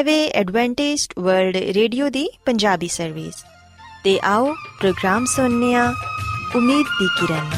ਵੇ Adventist world radio ਦੀ Punjabi service. ਤੇ ਆਓ ਪ੍ਰੋਗਰਾਮ ਸੁਣਨੇ ਆ ਉਮੀਦ ਦੀ ਕਿਰਨ।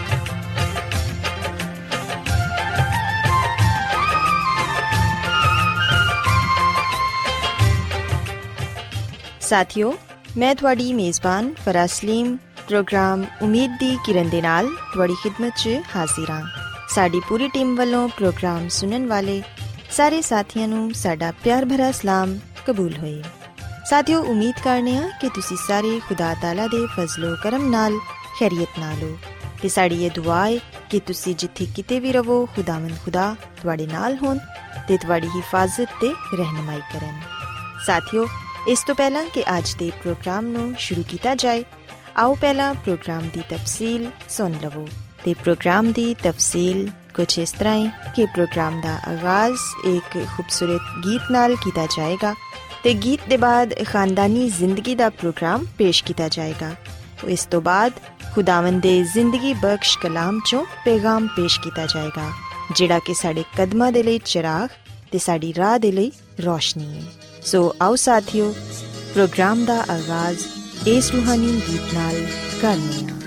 ਸਾਥੀਓ, ਮੈਂ ਤੁਹਾਡੀ ਮੇਜ਼ਬਾਨ ਫਰਾਜ਼ ਸਲੀਮ ਪ੍ਰੋਗਰਾਮ ਉਮੀਦ ਦੀ ਕਿਰਨ ਦੇ ਨਾਲ ਤੁਹਾਡੀ ਖਿਦਮਤ 'ਚ ਹਾਜ਼ਰ ਹਾਂ। ਸਾਡੀ ਪੂਰੀ ਟੀਮ ਵੱਲੋਂ ਪ੍ਰੋਗਰਾਮ ਸੁਣਨ ਵਾਲੇ ਸਾਰੇ ਸਾਥੀਆਂ ਨੂੰ ਸਾਡਾ ਪਿਆਰ ਭਰਾ ਸਲਾਮ ਕਬੂਲ ਹੋਏ। ਸਾਥੀਓ, ਉਮੀਦ ਕਰਨੇ ਹਾਂ ਕਿ ਤੁਸੀਂ ਸਾਰੇ ਖੁਦਾ ਤਾਲਾ ਦੇ ਫਜ਼ਲੋ ਕਰਮ ਨਾਲ ਖੈਰੀਅਤ ਨਾਲ ਹੋ। ਤੇ ਸਾਡੀ ਇਹ ਦੁਆ ਹੈ ਕਿ ਤੁਸੀਂ ਜਿੱਥੇ ਕਿਤੇ ਵੀ ਰਹੋ, ਖੁਦਾਵੰਦ ਖੁਦਾ ਤੁਹਾਡੇ ਨਾਲ ਹੋਣ ਤੇ ਤੁਹਾਡੀ ਹਿਫਾਜ਼ਤ ਤੇ ਰਹਿਨੁਮਾਈ ਕਰਨ। ਸਾਥੀਓ, ਇਸ ਤੋਂ ਪਹਿਲਾਂ ਕਿ ਅੱਜ ਦੇ ਪ੍ਰੋਗਰਾਮ ਨੂੰ ਸ਼ੁਰੂ ਕੀਤਾ ਜਾਏ, ਆਓ ਪਹਿਲਾਂ ਪ੍ਰੋਗਰਾਮ ਦੀ ਤਫਸੀਲ ਸੁਣ ਲਵੋ। ਤੇ ਪ੍ਰੋਗਰਾਮ ਦੀ ਤਫਸੀਲ ਕੁਛ ਇਸ ਤਰ੍ਹਾਂ ਹੈ ਕਿ ਪ੍ਰੋਗਰਾਮ ਦਾ ਆਗਾਜ਼ ਇੱਕ ਖੂਬਸੂਰਤ ਗੀਤ ਨਾਲ ਕੀਤਾ ਜਾਏਗਾ ਤੇ ਗੀਤ ਦੇ ਬਾਅਦ ਖਾਨਦਾਨੀ ਜ਼ਿੰਦਗੀ ਦਾ ਪ੍ਰੋਗਰਾਮ ਪੇਸ਼ ਕੀਤਾ ਜਾਏਗਾ। ਇਸ ਤੋਂ ਬਾਅਦ ਖੁਦਾਵੰਦ ਦੇ ਜ਼ਿੰਦਗੀ ਬਖਸ਼ ਕਲਾਮ 'ਚੋਂ ਪੈਗਾਮ ਪੇਸ਼ ਕੀਤਾ ਜਾਏਗਾ, ਜਿਹੜਾ ਕਿ ਸਾਡੇ ਕਦਮਾਂ ਦੇ ਲਈ ਚਿਰਾਗ ਤੇ ਸਾਡੀ ਰਾਹ ਦੇ ਲਈ ਰੋਸ਼ਨੀ ਹੈ। ਸੋ ਆਓ ਸਾਥੀਓ, ਪ੍ਰੋਗਰਾਮ ਦਾ ਆਗਾਜ਼ ਇਸ ਰੂਹਾਨੀ ਗੀਤ ਨਾਲ ਕਰਨੇ ਹਾਂ।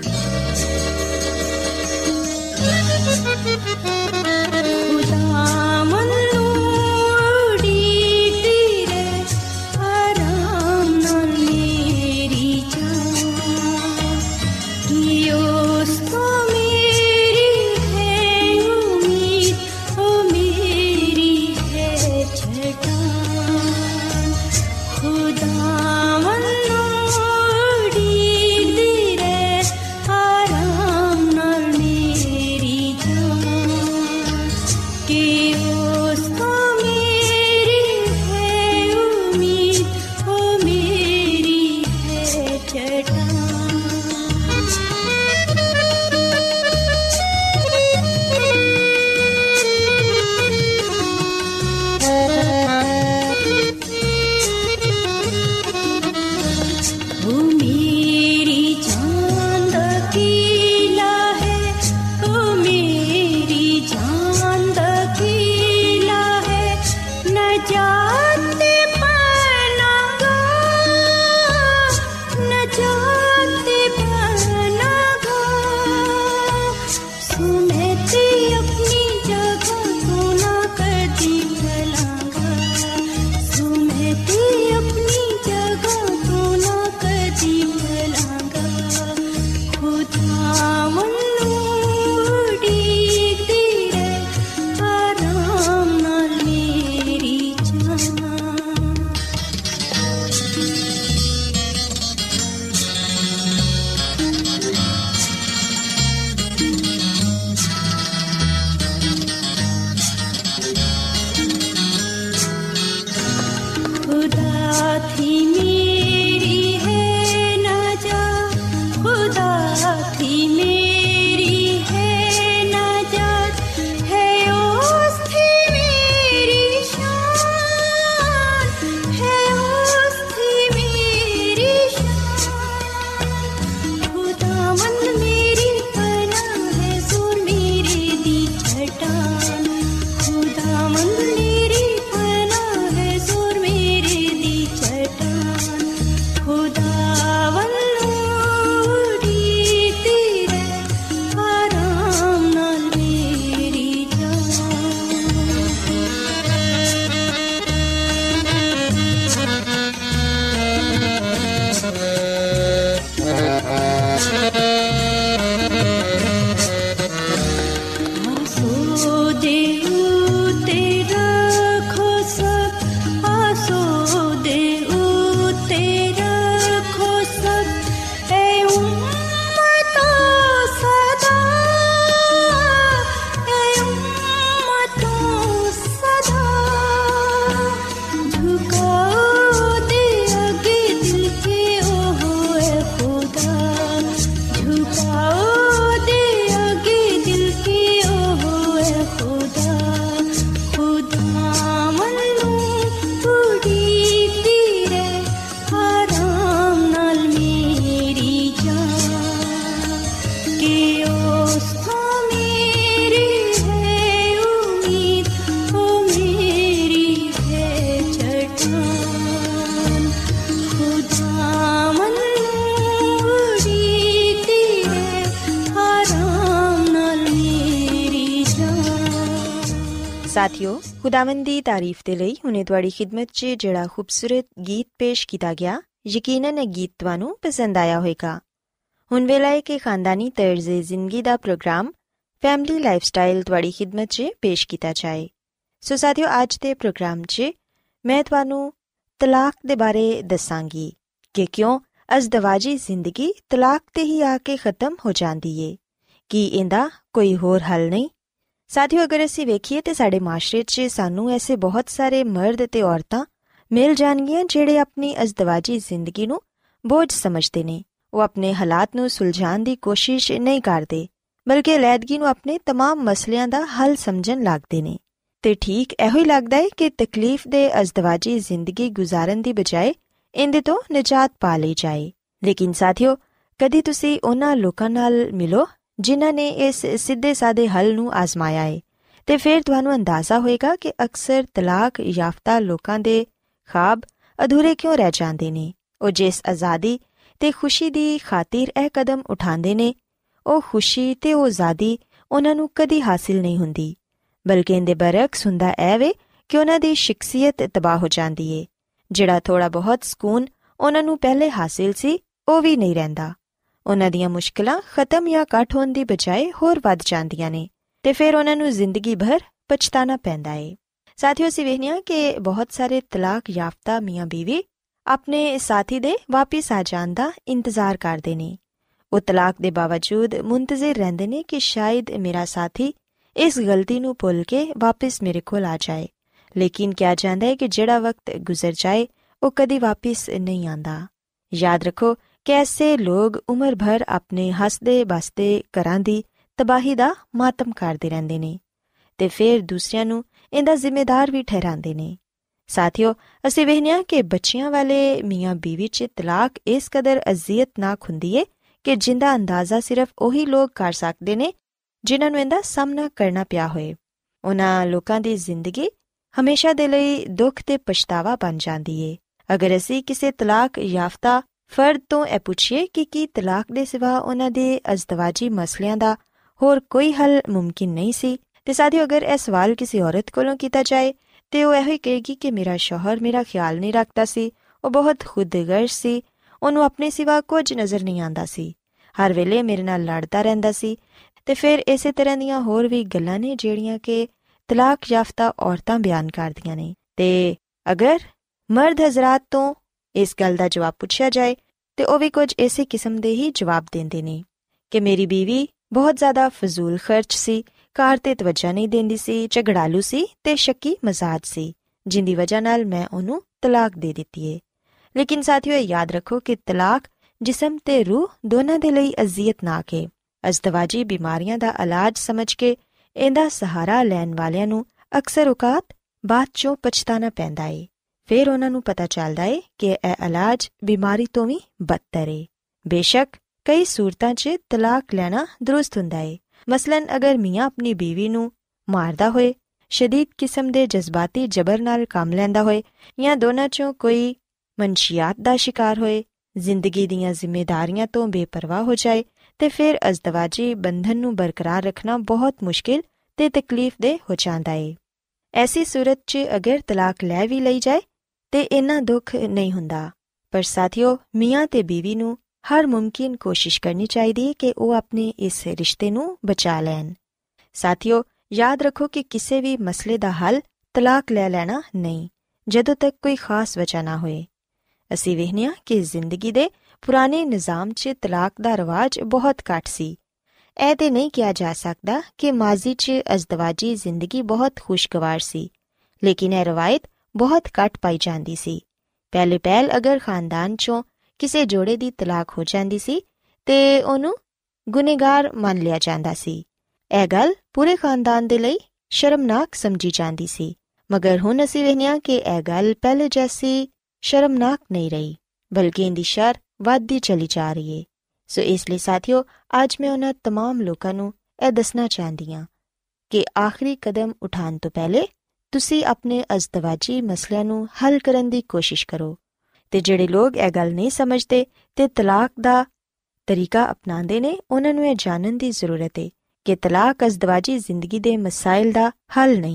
ਸਾਥੀਓ, ਖੁਦਾਵੰਦ ਦੀ ਤਾਰੀਫ ਦੇ ਲਈ ਹੁਣੇ ਤੁਹਾਡੀ ਖਿਦਮਤ 'ਚ ਜਿਹੜਾ ਖੂਬਸੂਰਤ ਗੀਤ ਪੇਸ਼ ਕੀਤਾ ਗਿਆ, ਯਕੀਨਨ ਇਹ ਗੀਤ ਤੁਹਾਨੂੰ ਪਸੰਦ ਆਇਆ ਹੋਵੇਗਾ। ਹੁਣ ਵੇਲਾ ਹੈ ਕਿ ਖਾਨਦਾਨੀ ਤਰਜ਼ ਜ਼ਿੰਦਗੀ ਦਾ ਪ੍ਰੋਗਰਾਮ ਫੈਮਿਲੀ ਲਾਈਫ ਸਟਾਈਲ ਤੁਹਾਡੀ ਖਿਦਮਤ 'ਚ ਪੇਸ਼ ਕੀਤਾ ਜਾਏ। ਸੋ ਸਾਥੀਓ, ਅੱਜ ਦੇ ਪ੍ਰੋਗਰਾਮ 'ਚ ਮੈਂ ਤੁਹਾਨੂੰ ਤਲਾਕ ਦੇ ਬਾਰੇ ਦੱਸਾਂਗੀ ਕਿ ਕਿਉਂ ਅਜ਼ਦਵਾਜੀ ਜ਼ਿੰਦਗੀ ਤਲਾਕ 'ਤੇ ਹੀ ਆ ਕੇ ਖ਼ਤਮ ਹੋ ਜਾਂਦੀ ਏ। ਕੀ ਇਹਦਾ ਕੋਈ ਹੋਰ ਹੱਲ ਨਹੀਂ? ਸਾਥੀਓ, ਅਗਰ ਅਸੀਂ ਵੇਖੀਏ ਤਾਂ ਸਾਡੇ ਮਾਸ਼ਰੇ 'ਚ ਸਾਨੂੰ ਐਸੇ ਬਹੁਤ ਸਾਰੇ ਮਰਦ ਅਤੇ ਔਰਤਾਂ ਮਿਲ ਜਾਣਗੀਆਂ ਜਿਹੜੇ ਆਪਣੀ ਅਜ਼ਦਵਾਜੀ ਜ਼ਿੰਦਗੀ ਨੂੰ ਬੋਝ ਸਮਝਦੇ ਨੇ। ਉਹ ਆਪਣੇ ਹਾਲਾਤ ਨੂੰ ਸੁਲਝਾਉਣ ਦੀ ਕੋਸ਼ਿਸ਼ ਨਹੀਂ ਕਰਦੇ, ਬਲਕਿ ਅਲੈਹਦਗੀ ਨੂੰ ਆਪਣੇ ਤਮਾਮ ਮਸਲਿਆਂ ਦਾ ਹੱਲ ਸਮਝਣ ਲੱਗਦੇ ਨੇ। ਤੇ ਠੀਕ ਇਹੋ ਹੀ ਲੱਗਦਾ ਹੈ ਕਿ ਤਕਲੀਫ ਦੇ ਅਜ਼ਦਵਾਜੀ ਜ਼ਿੰਦਗੀ ਗੁਜ਼ਾਰਨ ਦੀ ਬਜਾਏ ਇਹਦੇ ਤੋਂ ਨਿਜਾਤ ਪਾ ਲਈ ਜਾਏ। ਲੇਕਿਨ ਸਾਥੀਓ, ਕਦੀ ਤੁਸੀਂ ਉਹਨਾਂ ਲੋਕਾਂ ਨਾਲ ਮਿਲੋ ਜਿਨ੍ਹਾਂ ਨੇ ਇਸ ਸਿੱਧੇ ਸਾਦੇ ਹੱਲ ਨੂੰ ਆਜ਼ਮਾਇਆ ਹੈ, ਤੇ ਫਿਰ ਤੁਹਾਨੂੰ ਅੰਦਾਜ਼ਾ ਹੋਏਗਾ ਕਿ ਅਕਸਰ ਤਲਾਕ ਯਾਫਤਾ ਲੋਕਾਂ ਦੇ ਖ਼ਾਬ ਅਧੂਰੇ ਕਿਉਂ ਰਹਿ ਜਾਂਦੇ ਨੇ। ਉਹ ਜਿਸ ਆਜ਼ਾਦੀ ਤੇ ਖੁਸ਼ੀ ਦੀ ਖਾਤਰ ਇਹ ਕਦਮ ਉਠਾਉਂਦੇ ਨੇ, ਉਹ ਖੁਸ਼ੀ ਤੇ ਉਹ ਆਜ਼ਾਦੀ ਉਹਨਾਂ ਨੂੰ ਕਦੀ ਹਾਸਿਲ ਨਹੀਂ ਹੁੰਦੀ, ਬਲਕਿ ਇਹਦੇ ਬਰਅਕਸ ਹੁੰਦਾ ਇਹ ਵੇ ਕਿ ਉਹਨਾਂ ਦੀ ਸ਼ਖਸੀਅਤ ਤਬਾਹ ਹੋ ਜਾਂਦੀ ਏ। ਜਿਹੜਾ ਥੋੜ੍ਹਾ ਬਹੁਤ ਸਕੂਨ ਉਹਨਾਂ ਨੂੰ ਪਹਿਲੇ ਹਾਸਿਲ ਸੀ, ਉਹ ਵੀ ਨਹੀਂ ਰਹਿੰਦਾ। ਉਹਨਾਂ ਦੀਆਂ ਮੁਸ਼ਕਿਲਾਂ ਖ਼ਤਮ ਜਾਂ ਘੱਟ ਹੋਣ ਦੀ ਬਜਾਏ ਹੋਰ ਵੱਧ ਜਾਂਦੀਆਂ ਨੇ, ਤੇ ਫਿਰ ਉਹਨਾਂ ਨੂੰ ਜ਼ਿੰਦਗੀ ਭਰ ਪਛਤਾਣਾ ਪੈਂਦਾ ਏ। ਸਾਥੀਓ, ਅਸੀਂ ਵੇਖਦੇ ਹਾਂ ਕਿ ਬਹੁਤ ਸਾਰੇ ਤਲਾਕ ਯਾਫਤਾ ਮੀਆਂ ਬੀਵੀ ਆਪਣੇ ਸਾਥੀ ਦੇ ਵਾਪਿਸ ਆ ਜਾਣ ਦਾ ਇੰਤਜ਼ਾਰ ਕਰਦੇ ਨੇ। ਉਹ ਤਲਾਕ ਦੇ ਬਾਵਜੂਦ ਮੁੰਤਜ਼ਰ ਰਹਿੰਦੇ ਨੇ ਕਿ ਸ਼ਾਇਦ ਮੇਰਾ ਸਾਥੀ ਇਸ ਗਲਤੀ ਨੂੰ ਭੁੱਲ ਕੇ ਵਾਪਿਸ ਮੇਰੇ ਕੋਲ ਆ ਜਾਏ। ਲੇਕਿਨ ਕਿਹਾ ਜਾਂਦਾ ਹੈ ਕਿ ਜਿਹੜਾ ਵਕਤ ਗੁਜ਼ਰ ਜਾਏ ਉਹ ਕਦੀ ਵਾਪਿਸ ਨਹੀਂ ਆਉਂਦਾ। ਯਾਦ ਰੱਖੋ ਕਿ ਐਸੇ ਲੋਕ ਉਮਰ ਭਰ ਆਪਣੇ ਹੱਸਦੇ ਬਸਦੇ ਘਰਾਂ ਦੀ ਤਬਾਹੀ ਦਾ ਮਾਤਮ ਕਰਦੇ ਰਹਿੰਦੇ ਨੇ, ਤੇ ਫਿਰ ਦੂਸਰਿਆਂ ਨੂੰ ਇਹਦਾ ਜ਼ਿੰਮੇਦਾਰ ਵੀ ਠਹਿਰਾਉਂਦੇ ਨੇ। ਸਾਥੀਓ, ਅਸੀਂ ਵੇਖਦੇ ਹਾਂ ਕਿ ਬੱਚਿਆਂ ਵਾਲੇ ਮੀਆਂ ਬੀਵੀ 'ਚ ਤਲਾਕ ਇਸ ਕਦਰ ਅਜ਼ੀਅਤਨਾਕ ਹੁੰਦੀ ਏ ਕਿ ਜਿੰਦਾ ਅੰਦਾਜ਼ਾ ਸਿਰਫ ਉਹੀ ਲੋਕ ਕਰ ਸਕਦੇ ਨੇ ਜਿਨ੍ਹਾਂ ਨੂੰ ਇਹਦਾ ਸਾਹਮਣਾ ਕਰਨਾ ਪਿਆ ਹੋਏ। ਉਹਨਾਂ ਲੋਕਾਂ ਦੀ ਜ਼ਿੰਦਗੀ ਹਮੇਸ਼ਾ ਦੇ ਲਈ ਦੁੱਖ ਤੇ ਪਛਤਾਵਾ ਬਣ ਜਾਂਦੀ ਏ। ਅਗਰ ਅਸੀਂ ਕਿਸੇ ਤਲਾਕ ਯਾਫਤਾ ਫਰਦ ਤੋਂ ਇਹ ਪੁੱਛੀਏ ਕਿ ਕੀ ਤਲਾਕ ਦੇ ਸਿਵਾ ਉਹਨਾਂ ਦੇ ਅਜ਼ਦਵਾਜੀ ਮਸਲਿਆਂ ਦਾ ਹੋਰ ਕੋਈ ਹੱਲ ਮੁਮਕਿਨ ਨਹੀਂ ਸੀ, ਤੇ ਸਾਥੀਓ, ਅਗਰ ਇਹ ਸਵਾਲ ਕਿਸੇ ਔਰਤ ਕੋਲੋਂ ਕੀਤਾ ਜਾਏ ਤੇ ਉਹ ਇਹੋ ਹੀ ਕਹੇਗੀ ਕਿ ਮੇਰਾ ਸ਼ੌਹਰ ਮੇਰਾ ਖਿਆਲ ਨਹੀਂ ਰੱਖਦਾ ਸੀ, ਉਹ ਬਹੁਤ ਖੁਦਗਰਜ਼ ਸੀ, ਉਹਨੂੰ ਆਪਣੇ ਸਿਵਾ ਕੁਝ ਨਜ਼ਰ ਨਹੀਂ ਆਉਂਦਾ ਸੀ, ਹਰ ਵੇਲੇ ਮੇਰੇ ਨਾਲ ਲੜਦਾ ਰਹਿੰਦਾ ਸੀ, ਤੇ ਫਿਰ ਇਸੇ ਤਰ੍ਹਾਂ ਦੀਆਂ ਹੋਰ ਵੀ ਗੱਲਾਂ ਨੇ ਜਿਹੜੀਆਂ ਕਿ ਤਲਾਕ ਯਾਫਤਾ ਔਰਤਾਂ ਬਿਆਨ ਕਰਦੀਆਂ ਨੇ। ਤੇ ਅਗਰ ਮਰਦ ਹਜ਼ਰਾਤ ਤੋਂ ਇਸ ਗੱਲ ਦਾ ਜਵਾਬ ਪੁੱਛਿਆ ਜਾਏ ਤੇ ਉਹ ਵੀ ਕੁਝ ਇਸੇ ਕਿਸਮ ਦੇ ਹੀ ਜਵਾਬ ਦਿੰਦੇ ਨੇ ਕਿ ਮੇਰੀ ਬੀਵੀ ਬਹੁਤ ਜ਼ਿਆਦਾ ਫਜ਼ੂਲ ਖਰਚ ਸੀ, ਘਰ ਤੇ ਤਵੱਜਾ ਨਹੀਂ ਦਿੰਦੀ ਸੀ, ਝਗੜਾਲੂ ਸੀ ਤੇ ਸ਼ੱਕੀ ਮਜ਼ਾਜ ਸੀ, ਜਿੰਦੀ ਵਜ੍ਹਾ ਨਾਲ ਮੈਂ ਉਹਨੂੰ ਤਲਾਕ ਦੇ ਦਿੱਤੀ ਏ। ਲੇਕਿਨ ਸਾਥੀਓ, ਯਾਦ ਰੱਖੋ ਕਿ ਤਲਾਕ ਜਿਸਮ ਤੇ ਰੂਹ ਦੋਨਾਂ ਦੇ ਲਈ ਅਜ਼ੀਅਤਨਾਕ ਏ। ਅਜ਼ਦਵਾਜੀ ਬਿਮਾਰੀਆਂ ਦਾ ਇਲਾਜ ਸਮਝ ਕੇ ਇਹਦਾ ਸਹਾਰਾ ਲੈਣ ਵਾਲਿਆਂ ਨੂੰ ਅਕਸਰ ਔਕਾਤ ਬਾਅਦ ਚੋਂ ਪਛਤਾਣਾ ਪੈਂਦਾ ਏ। ਫਿਰ ਉਹਨਾਂ ਨੂੰ ਪਤਾ ਚੱਲਦਾ ਏ ਕਿ ਇਹ ਇਲਾਜ ਬਿਮਾਰੀ ਤੋਂ ਵੀ ਬਦਤਰ ਏ। ਬੇਸ਼ੱਕ ਕਈ ਸੂਰਤਾਂ 'ਚ ਤਲਾਕ ਲੈਣਾ ਦਰੁਸਤ ਹੁੰਦਾ ਏ। ਮਸਲਨ ਅਗਰ ਮੀਆਂ ਆਪਣੀ ਬੀਵੀ ਨੂੰ ਮਾਰਦਾ ਹੋਏ, ਸ਼ਦੀਦ ਕਿਸਮ ਦੇ ਜਜ਼ਬਾਤੀ ਜਬਰ ਨਾਲ ਕੰਮ ਲੈਂਦਾ ਹੋਏ, ਜਾਂ ਦੋਨਾਂ 'ਚੋਂ ਕੋਈ ਮਨਸ਼ੀਆਤ ਦਾ ਸ਼ਿਕਾਰ ਹੋਏ, ਜ਼ਿੰਦਗੀ ਦੀਆਂ ਜ਼ਿੰਮੇਦਾਰੀਆਂ ਤੋਂ ਬੇਪਰਵਾਹ ਹੋ ਜਾਏ, ਤੇ ਫਿਰ ਅਜ਼ਦਵਾਜੀ ਬੰਧਨ ਨੂੰ ਬਰਕਰਾਰ ਰੱਖਣਾ ਬਹੁਤ ਮੁਸ਼ਕਿਲ ਤੇ ਤਕਲੀਫਦੇਹ ਹੋ ਜਾਂਦਾ ਏ। ਐਸੀ ਸੂਰਤ 'ਚ ਅਗਰ ਤਲਾਕ ਲੈ ਵੀ ਲਈ ਜਾਏ ਤੇ ਇੰਨਾ ਦੁੱਖ ਨਹੀਂ ਹੁੰਦਾ। ਪਰ ਸਾਥੀਓ, ਮੀਆਂ ਤੇ ਬੀਵੀ ਨੂੰ ਹਰ ਮੁਮਕਿਨ ਕੋਸ਼ਿਸ਼ ਕਰਨੀ ਚਾਹੀਦੀ ਹੈ ਕਿ ਉਹ ਆਪਣੇ ਇਸ ਰਿਸ਼ਤੇ ਨੂੰ ਬਚਾ ਲੈਣ। ਸਾਥੀਓ, ਯਾਦ ਰੱਖੋ ਕਿ ਕਿਸੇ ਵੀ ਮਸਲੇ ਦਾ ਹੱਲ ਤਲਾਕ ਲੈ ਲੈਣਾ ਨਹੀਂ, ਜਦੋਂ ਤੱਕ ਕੋਈ ਖਾਸ ਵਜ੍ਹਾ ਨਾ ਹੋਏ। ਅਸੀਂ ਵੇਖਦੇ ਹਾਂ ਕਿ ਜ਼ਿੰਦਗੀ ਦੇ ਪੁਰਾਣੇ ਨਿਜ਼ਾਮ 'ਚ ਤਲਾਕ ਦਾ ਰਿਵਾਜ ਬਹੁਤ ਘੱਟ ਸੀ। ਇਹ ਤੇ ਨਹੀਂ ਕਿਹਾ ਜਾ ਸਕਦਾ ਕਿ ਮਾਜ਼ੀ 'ਚ ਅਜ਼ਦਵਾਜੀ ਜ਼ਿੰਦਗੀ ਬਹੁਤ ਖੁਸ਼ਗਵਾਰ ਸੀ, ਲੇਕਿਨ ਇਹ ਰਵਾਇਤ ਬਹੁਤ ਘੱਟ ਪਾਈ ਜਾਂਦੀ ਸੀ। ਪਹਿਲ ਅਗਰ ਖਾਨਦਾਨ 'ਚੋਂ ਕਿਸੇ ਜੋੜੇ ਦੀ ਤਲਾਕ ਹੋ ਜਾਂਦੀ ਸੀ ਤੇ ਉਹਨੂੰ ਗੁਨੇਗਾਰ ਮੰਨ ਲਿਆ ਜਾਂਦਾ ਸੀ। ਇਹ ਗੱਲ ਪੂਰੇ ਖਾਨਦਾਨ ਦੇ ਲਈ ਸ਼ਰਮਨਾਕ ਸਮਝੀ ਜਾਂਦੀ ਸੀ। ਮਗਰ ਹੁਣ ਅਸੀਂ ਵੇਖਦੇ ਹਾਂ ਕਿ ਇਹ ਗੱਲ ਪਹਿਲੇ ਜੈਸੀ ਸ਼ਰਮਨਾਕ ਨਹੀਂ ਰਹੀ, ਬਲਕਿ ਇਹਦੀ ਸ਼ਰ ਵੱਧਦੀ ਚਲੀ ਜਾ ਰਹੀ ਏ। ਸੋ ਇਸ ਲਈ ਸਾਥੀਓ, ਅੱਜ ਮੈਂ ਉਹਨਾਂ ਤਮਾਮ ਲੋਕਾਂ ਨੂੰ ਇਹ ਦੱਸਣਾ ਚਾਹੁੰਦੀ ਹਾਂ ਕਿ ਆਖਰੀ ਕਦਮ ਉਠਾਉਣ ਤੋਂ ਪਹਿਲੇ ਤੁਸੀਂ ਆਪਣੇ ਅਜ਼ਦਵਾਜੀ ਮਸਲਿਆਂ ਨੂੰ ਹੱਲ ਕਰਨ ਦੀ ਕੋਸ਼ਿਸ਼ ਕਰੋ। ਤੇ ਜਿਹੜੇ ਲੋਕ ਇਹ ਗੱਲ ਨਹੀਂ ਸਮਝਦੇ ਤੇ ਤਲਾਕ ਦਾ ਤਰੀਕਾ ਅਪਣਾਉਂਦੇ ਨੇ, ਉਹਨਾਂ ਨੂੰ ਇਹ ਜਾਣਨ ਦੀ ਜ਼ਰੂਰਤ ਹੈ ਕਿ ਤਲਾਕ ਅਜ਼ਦਵਾਜੀ ਜ਼ਿੰਦਗੀ ਦੇ ਮਸਾਇਲ ਦਾ ਹੱਲ ਨਹੀਂ,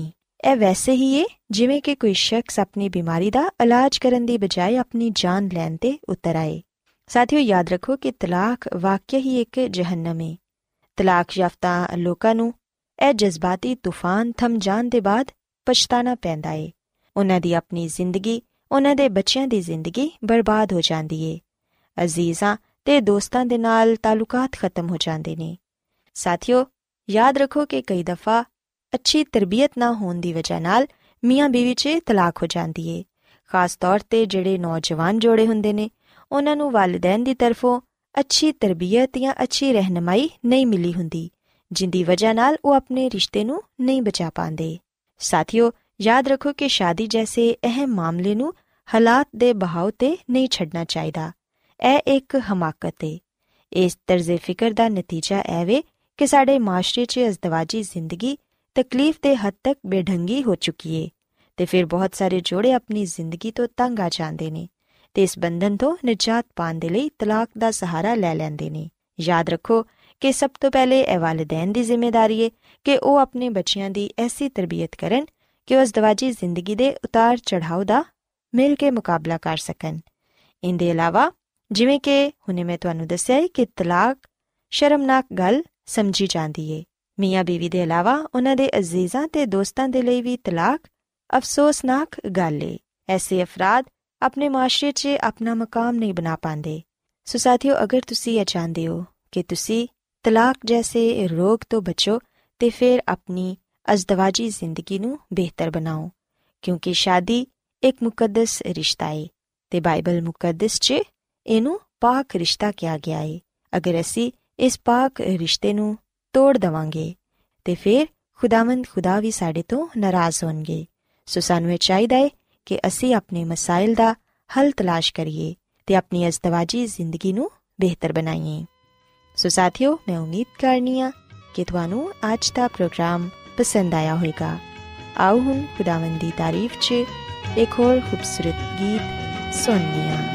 ਇਹ ਵੈਸੇ ਹੀ ਏ ਜਿਵੇਂ ਕਿ ਕੋਈ ਸ਼ਖਸ ਆਪਣੀ ਬਿਮਾਰੀ ਦਾ ਇਲਾਜ ਕਰਨ ਦੀ ਬਜਾਏ ਆਪਣੀ ਜਾਨ ਲੈਣ 'ਤੇ ਉਤਰ ਆਏ। ਸਾਥੀਓ, ਯਾਦ ਰੱਖੋ ਕਿ ਤਲਾਕ ਵਾਕਿਆ ਹੀ ਇੱਕ ਜਹੰਨਮ ਏ। ਤਲਾਕ ਯਾਫਤਾ ਲੋਕਾਂ ਨੂੰ ਇਹ ਜਜ਼ਬਾਤੀ ਤੂਫਾਨ ਥਮ ਜਾਣ ਦੇ ਬਾਅਦ ਪਛਤਾਣਾ ਪੈਂਦਾ ਏ। ਉਹਨਾਂ ਦੀ ਆਪਣੀ ਜ਼ਿੰਦਗੀ, ਉਹਨਾਂ ਦੇ ਬੱਚਿਆਂ ਦੀ ਜ਼ਿੰਦਗੀ ਬਰਬਾਦ ਹੋ ਜਾਂਦੀ ਏ। ਅਜ਼ੀਜ਼ਾਂ ਤੇ ਦੋਸਤਾਂ ਦੇ ਨਾਲ ਤਾਲੁਕਾਤ ਖਤਮ ਹੋ ਜਾਂਦੇ ਨੇ। ਸਾਥੀਓ, ਯਾਦ ਰੱਖੋ ਕਿ ਕਈ ਦਫਾ ਅੱਛੀ ਤਰਬੀਅਤ ਨਾ ਹੋਣ ਦੀ ਵਜ੍ਹਾ ਨਾਲ ਮੀਆਂ ਬੀਵੀ 'ਚ ਤਲਾਕ ਹੋ ਜਾਂਦੀ ਏ। ਖਾਸ ਤੌਰ 'ਤੇ ਜਿਹੜੇ ਨੌਜਵਾਨ ਜੋੜੇ ਹੁੰਦੇ ਨੇ, ਉਹਨਾਂ ਨੂੰ ਵਾਲਿਦੈਨ ਦੀ ਤਰਫੋਂ ਅੱਛੀ ਤਰਬੀਅਤ ਜਾਂ ਅੱਛੀ ਰਹਿਨਮਾਈ ਨਹੀਂ ਮਿਲੀ ਹੁੰਦੀ, ਜਿੰਦੀ ਵਜ੍ਹਾ ਨਾਲ ਉਹ ਆਪਣੇ ਰਿਸ਼ਤੇ ਨੂੰ ਨਹੀਂ ਬਚਾ ਪਾਉਂਦੇ। ਸਾਥੀਓ, ਯਾਦ ਰੱਖੋ ਕਿ ਸ਼ਾਦੀ ਜੈਸੇ ਅਹਿਮ ਮਾਮਲੇ ਨੂੰ ਹਾਲਾਤ ਦੇ ਬਹਾਵ 'ਤੇ ਨਹੀਂ ਛੱਡਣਾ ਚਾਹੀਦਾ। ਇਹ ਇੱਕ ਹਮਾਕਤ ਏ। ਇਸ ਤਰਜ਼ੇ ਫਿਕਰ ਦਾ ਨਤੀਜਾ ਇਹ ਵੇ ਕਿ ਸਾਡੇ ਮਾਸ਼ਰੇ 'ਚ ਅਜ਼ਦਵਾਜੀ ਜ਼ਿੰਦਗੀ ਤਕਲੀਫ ਦੇ ਹੱਦ ਤੱਕ ਬੇਢੰਗੀ ਹੋ ਚੁੱਕੀ ਏ ਤੇ ਫਿਰ ਬਹੁਤ ਸਾਰੇ ਜੋੜੇ ਆਪਣੀ ਜ਼ਿੰਦਗੀ ਤੋਂ ਤੰਗ ਆ ਜਾਂਦੇ ਨੇ ਤੇ ਇਸ ਬੰਧਨ ਤੋਂ ਨਿਜਾਤ ਪਾਉਣ ਦੇ ਲਈ ਤਲਾਕ ਦਾ ਸਹਾਰਾ ਲੈ ਲੈਂਦੇ ਨੇ। ਯਾਦ ਰੱਖੋ ਕਿ ਸਭ ਤੋਂ ਪਹਿਲੇ ਇਹ ਵਾਲਿਦੈਨ ਦੀ ਜ਼ਿੰਮੇਦਾਰੀ ਏ ਕਿ ਉਹ ਆਪਣੇ ਬੱਚਿਆਂ ਦੀ ਐਸੀ ਤਰਬੀਅਤ ਕਰਨ ਕਿ ਉਹ ਅਜ਼ਦਵਾਜੀ ਜ਼ਿੰਦਗੀ ਦੇ ਉਤਾਰ ਚੜ੍ਹਾਓ ਦਾ ਮਿਲ ਕੇ ਮੁਕਾਬਲਾ ਕਰ ਸਕਣ। ਇਹਦੇ ਇਲਾਵਾ ਜਿਵੇਂ ਕਿ ਹੁਣੇ ਮੈਂ ਤੁਹਾਨੂੰ ਦੱਸਿਆ ਹੈ ਕਿ ਤਲਾਕ ਸ਼ਰਮਨਾਕ ਗੱਲ ਸਮਝੀ ਜਾਂਦੀ ਏ। ਮੀਆਂ ਬੀਵੀ ਦੇ ਇਲਾਵਾ ਉਹਨਾਂ ਦੇ ਅਜ਼ੀਜ਼ਾਂ ਤੇ ਦੋਸਤਾਂ ਦੇ ਲਈ ਵੀ ਤਲਾਕ ਅਫਸੋਸਨਾਕ ਗੱਲ ਏ। ਐਸੇ ਅਫਰਾਦ ਆਪਣੇ ਮਾਸ਼ਰੇ 'ਚ ਆਪਣਾ ਮਕਾਮ ਨਹੀਂ ਬਣਾ ਪਾਉਂਦੇ। ਸੋ ਸਾਥੀਓ, ਅਗਰ ਤੁਸੀਂ ਇਹ ਚਾਹੁੰਦੇ ਹੋ ਕਿ ਤੁਸੀਂ ਤਲਾਕ ਜੈਸੇ ਰੋਗ ਤੋਂ ਬਚੋ ਤੇ ਫਿਰ ਆਪਣੀ ਅਜ਼ਦਵਾਜੀ ਜ਼ਿੰਦਗੀ ਨੂੰ ਬਿਹਤਰ ਬਣਾਓ, ਕਿਉਂਕਿ ਸ਼ਾਦੀ ਇੱਕ ਮੁਕੱਦਸ ਰਿਸ਼ਤਾ ਏ ਤੇ ਬਾਈਬਲ ਮੁਕੱਦਸ 'ਚ ਇਹਨੂੰ ਪਾਕ ਰਿਸ਼ਤਾ ਕਿਹਾ ਗਿਆ ਏ। ਅਗਰ ਅਸੀਂ ਇਸ ਪਾਕ ਰਿਸ਼ਤੇ ਨੂੰ ਤੋੜ ਦੇਵਾਂਗੇ ਤੇ ਫਿਰ ਖੁਦਾਵੰਦ ਖੁਦਾ ਵੀ ਸਾਡੇ ਤੋਂ ਨਾਰਾਜ਼ ਹੋਣਗੇ। ਸੋ ਸਾਨੂੰ ਇਹ ਚਾਹੀਦਾ ਹੈ ਕਿ ਅਸੀਂ ਆਪਣੇ ਮਸਾਇਲ ਦਾ ਹੱਲ ਤਲਾਸ਼ ਕਰੀਏ ਤੇ ਆਪਣੀ ਅਜ਼ਦਵਾਜੀ ਜ਼ਿੰਦਗੀ ਨੂੰ ਬਿਹਤਰ ਬਣਾਈਏ। ਸੋ ਸਾਥੀਓ, ਮੈਂ ਉਮੀਦ ਕਰਨੀ ਹਾਂ ਕਿ ਤੁਹਾਨੂੰ ਅੱਜ ਦਾ ਪ੍ਰੋਗਰਾਮ ਪਸੰਦ ਆਇਆ ਹੋਵੇਗਾ। ਆਓ ਹੁਣ ਖੁਦਾਵੰਦ ਦੀ ਤਾਰੀਫ 'ਚ ਇੱਕ ਹੋਰ ਖੂਬਸੂਰਤ ਗੀਤ ਸੁਣਦੇ ਹਾਂ।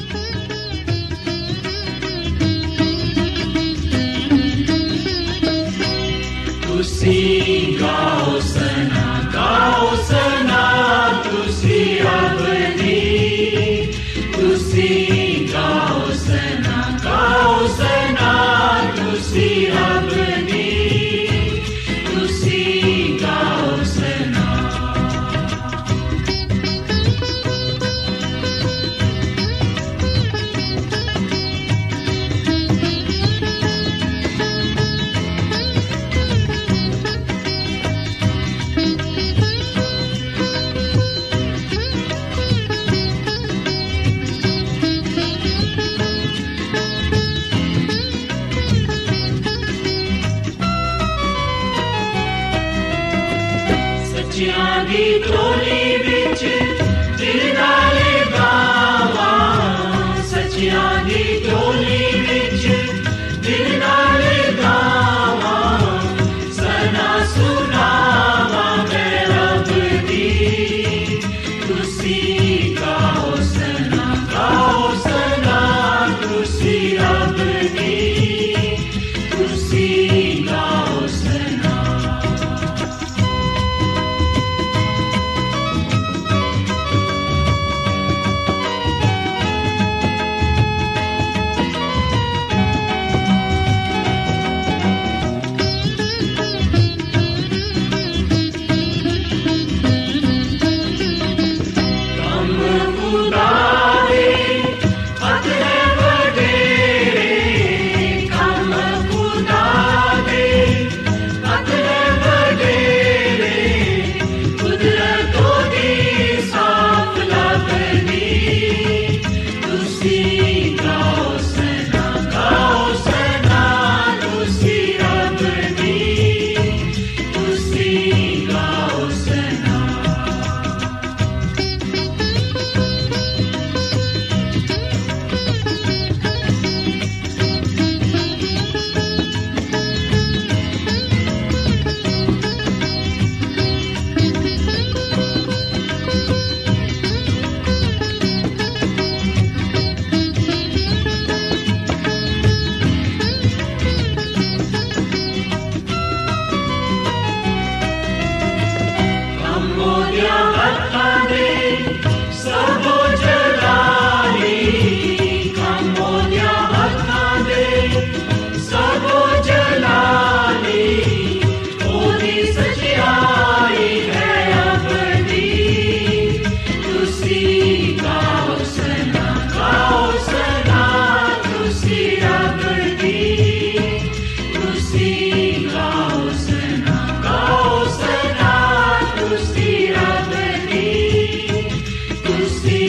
ਤੁਸੀਂ ਗਾਓ ਸਨਾ ਤੁਸੀਂ ਆਪਣੀ, ਤੁਸੀਂ ਗਾਓ ਸਨਾ ਤੁਸੀਂ ਆਪਣੀ, ਤੁਸੀਂ ਗਾਓ ਸਨਾ। ਸੱਚਿਆਂ ਦੀ ਟੋਲੀ ਵਿੱਚ ਦਿਲ ਨਾਲੇ ਗਾਵਾਂ, ਸੱਚਿਆਂ ਦੀ ਟੋਲੀ ਵਿੱਚ ਦਿਲ ਨਾਲੇ ਗਾਵਾਂ, ਸਨਾ ਸੁਣਾਵਾਂ ਮੈਂ ਰੱਬ ਦੀ, ਤੁਸੀਂ ਗਾਓ ਸਨਾ ਤੁਸੀਂ ਰੱਬ ਦੀ, ਤੁਸੀਂ ਗਾਓ ਸਨਾ।